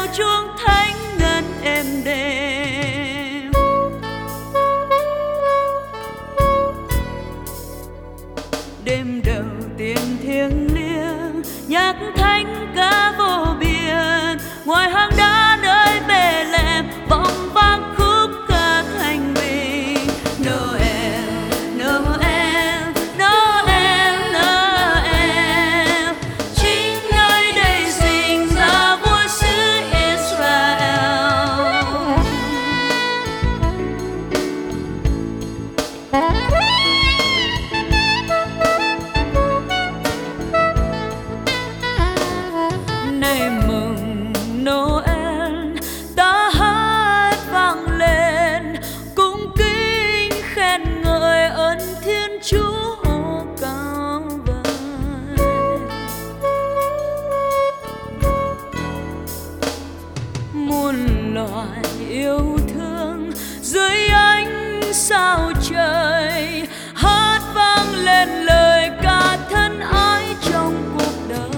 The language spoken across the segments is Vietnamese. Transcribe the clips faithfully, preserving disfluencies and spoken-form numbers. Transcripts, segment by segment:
chuông thánh ngân êm đềm. Đêm đầu tiên thiêng liêng nhạc thánh ca vô biên, ngoài hang đá nơi Bethlehem vọng vang khúc ca thanh bình. Noel, Noel, Noel, Noel, chính nơi đây sinh ra vua xứ Israel. Nay mừng Noel ta hát vang lên, cung kính khen ngợi ơn Thiên Chúa cao vời. Muôn loài yêu thương dưới ánh sao trời, hát vang lên lời ca thân ái trong cuộc đời.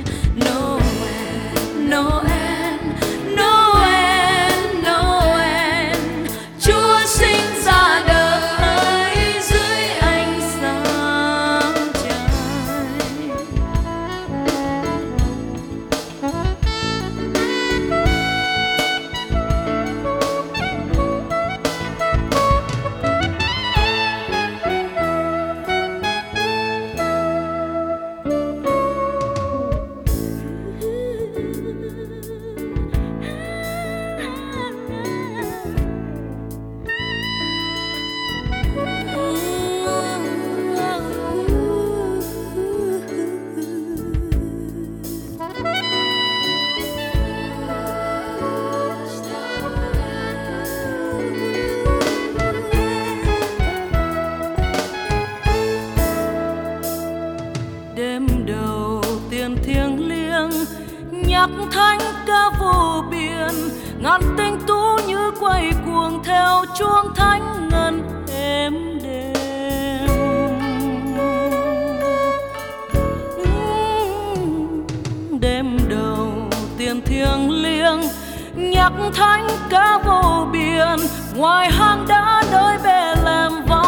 Noel, Noel, Noel, Chúa sinh ra đời dưới ánh sáng trời. Đêm đầu tiên thiêng liêng nhạc thánh ca vô biên, ngàn tinh tú như quay cuồng theo chuông thánh ngân êm đềm. Đêm đầu tiên thiêng liêng nhạc thánh ca vô biên, ngoài hang đá nơi Bethlehem